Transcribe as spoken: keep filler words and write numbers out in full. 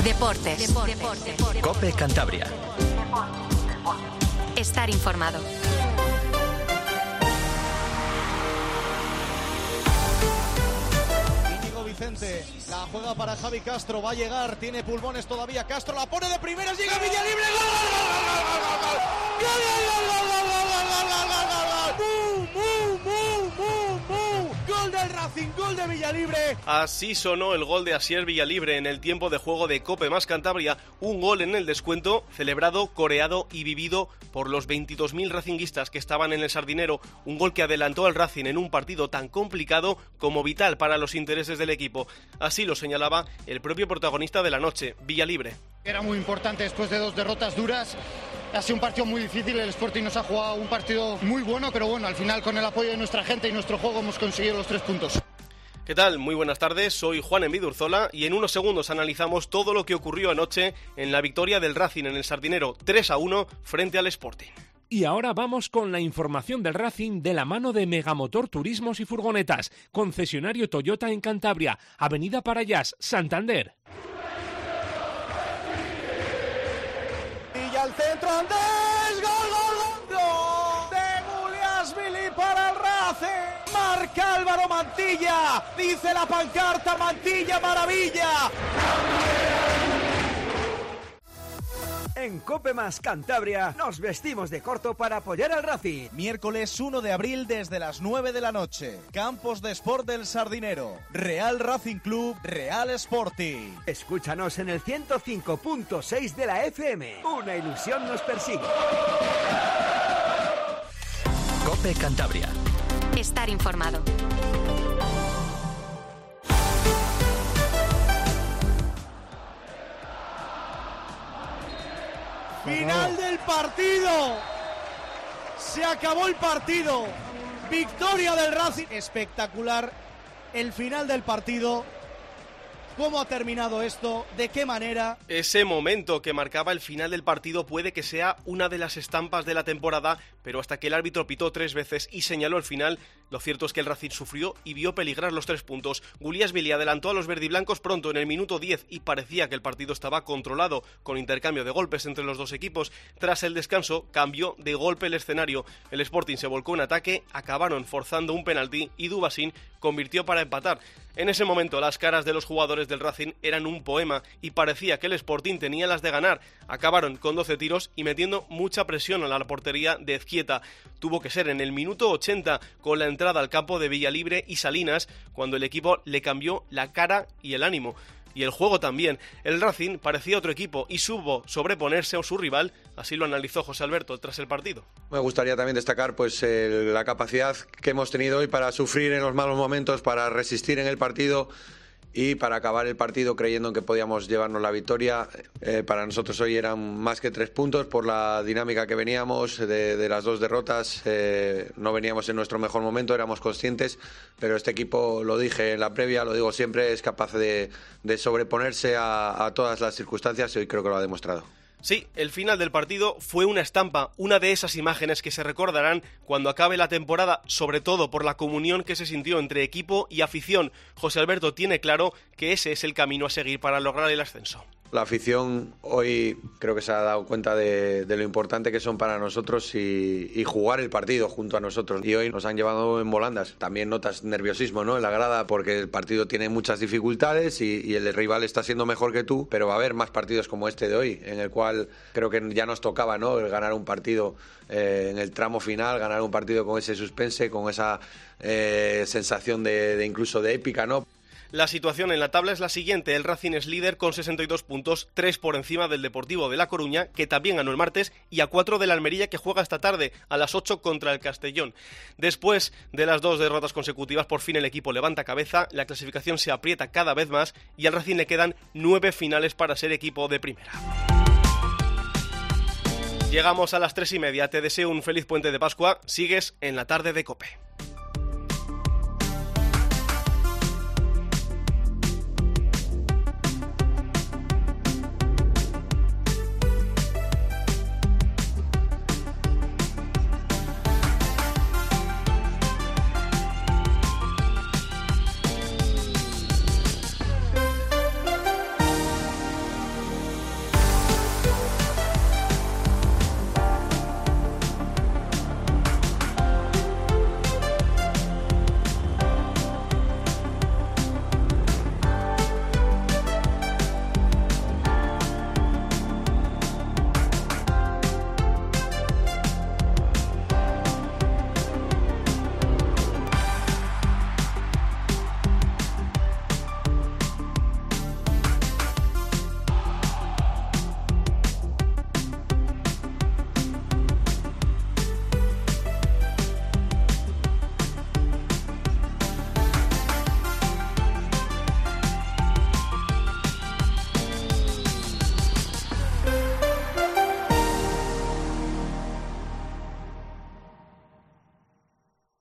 Deportes. Deportes. Deportes. COPE Cantabria. Estar informado. Íñigo Vicente, la juega para Javi Castro, va a llegar, tiene pulmones todavía, Castro la pone de primeras, llega Villalibre, ¡gol, gol, gol, gol, gol, gol del Racing, gol de Villalibre! Así sonó el gol de Asier Villalibre en el tiempo de juego de COPE más Cantabria, un gol en el descuento, celebrado, coreado y vivido por los veintidós mil racinguistas que estaban en el Sardinero, un gol que adelantó al Racing en un partido tan complicado como vital para los intereses del equipo. Así lo señalaba el propio protagonista de la noche, Villalibre. Era muy importante después de dos derrotas duras. Ha sido un partido muy difícil, el Sporting nos ha jugado un partido muy bueno, pero bueno, al final con el apoyo de nuestra gente y nuestro juego hemos conseguido los tres puntos. ¿Qué tal? Muy buenas tardes, soy Juan Envidurzola y en unos segundos analizamos todo lo que ocurrió anoche en la victoria del Racing en el Sardinero tres a uno frente al Sporting. Y ahora vamos con la información del Racing de la mano de Megamotor Turismos y Furgonetas, concesionario Toyota en Cantabria, Avenida Parayas, Santander. Y al centro Andrés, gol, gol, gol, gol de Guliasvili para el Racing. Marca Álvaro Mantilla, dice la pancarta, Mantilla maravilla. En COPE más Cantabria nos vestimos de corto para apoyar al Racing. Miércoles uno de abril desde las nueve de la noche. Campos de Sport del Sardinero. Real Racing Club, Real Sporting. Escúchanos en el ciento cinco punto seis de la F M. Una ilusión nos persigue. COPE Cantabria. Estar informado. Final del partido. Se acabó el partido. Victoria del Racing. Espectacular el final del partido. ¿Cómo ha terminado esto? ¿De qué manera? Ese momento que marcaba el final del partido puede que sea una de las estampas de la temporada, pero hasta que el árbitro pitó tres veces y señaló el final, lo cierto es que el Racing sufrió y vio peligrar los tres puntos. Guliasvili adelantó a los verdiblancos pronto en el minuto diez y parecía que el partido estaba controlado, con intercambio de golpes entre los dos equipos. Tras el descanso, cambió de golpe el escenario. El Sporting se volcó en ataque, acabaron forzando un penalti y Dubasín convirtió para empatar. En ese momento las caras de los jugadores del Racing eran un poema y parecía que el Sporting tenía las de ganar. Acabaron con doce tiros y metiendo mucha presión a la portería de Ezquieta. Tuvo que ser en el minuto ochenta con la entrada al campo de Villalibre y Salinas cuando el equipo le cambió la cara y el ánimo. Y el juego también. El Racing parecía otro equipo y supo sobreponerse a su rival, así lo analizó José Alberto tras el partido. Me gustaría también destacar pues el, la capacidad que hemos tenido hoy para sufrir en los malos momentos, para resistir en el partido y para acabar el partido creyendo en que podíamos llevarnos la victoria. Eh, para nosotros hoy eran más que tres puntos por la dinámica que veníamos de, de las dos derrotas. Eh, no veníamos en nuestro mejor momento, éramos conscientes, pero este equipo, lo dije en la previa, lo digo siempre, es capaz de, de sobreponerse a, a todas las circunstancias y hoy creo que lo ha demostrado. Sí, el final del partido fue una estampa, una de esas imágenes que se recordarán cuando acabe la temporada, sobre todo por la comunión que se sintió entre equipo y afición. José Alberto tiene claro que ese es el camino a seguir para lograr el ascenso. La afición hoy creo que se ha dado cuenta de, de lo importante que son para nosotros y, y jugar el partido junto a nosotros. Y hoy nos han llevado en volandas. También notas nerviosismo, ¿no?, en la grada porque el partido tiene muchas dificultades y, y el rival está siendo mejor que tú, pero va a haber más partidos como este de hoy, en el cual creo que ya nos tocaba, ¿no?, el ganar un partido eh, en el tramo final, ganar un partido con ese suspense, con esa eh, sensación de, de incluso de épica, ¿no? La situación en la tabla es la siguiente. El Racing es líder con sesenta y dos puntos, tres por encima del Deportivo de La Coruña, que también ganó el martes, y a cuatro de la Almería, que juega esta tarde a las ocho contra el Castellón. Después de las dos derrotas consecutivas, por fin el equipo levanta cabeza, la clasificación se aprieta cada vez más y al Racing le quedan nueve finales para ser equipo de primera. Llegamos a las tres y media. Te deseo un feliz puente de Pascua. Sigues en la tarde de COPE.